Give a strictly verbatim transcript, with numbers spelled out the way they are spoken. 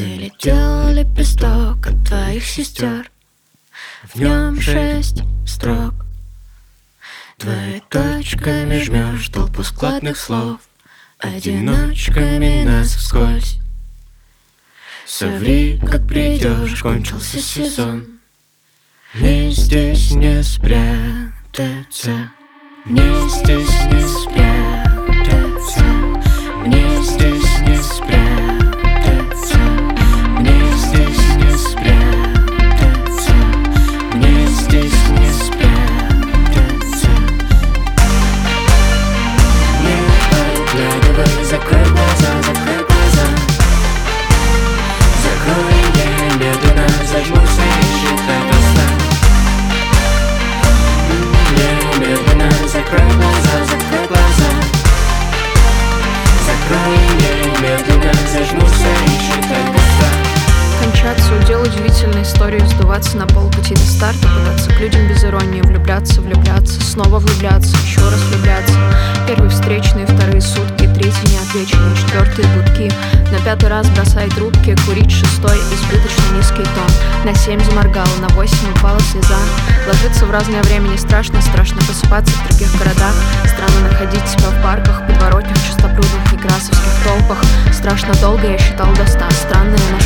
Прилетел лепесток от твоих сестер, в нем шесть строк. Двоеточками жмешь толпу складных слов, одиночками нас вскользь. Соври, как придешь, кончился сезон. Мне здесь не спрятаться, мне здесь не спрятаться, мне здесь не спрятаться, мне здесь не спрятаться, мне здесь не спрятаться. Не подглядывай, закрой глаза, закрой глаза. Закрой, я медленно зажмурся и считай до ста. Я медленно закрой глаза, закрой глаза. Закрой, я медленно зажмурся и считай до ста. Кончаться, удел удивительной истории, сдуваться на полпути до старта, пытаться к людям без иронии, влюбляться, влюбляться, снова влюбляться, еще раз влюбляться. Первые встречные, вторые сутки, третьи неотвеченные, четвертые гудки. На пятый раз бросай трубки, курить шестой избыточно низкий тон. На семь заморгала, на восемь упала слеза. Ложиться в разное время не страшно, страшно просыпаться в других городах. Странно находить себя в парках, подворотнях, чистопрудных, некрасовских толпах. Страшно долго я считал до ста, странно я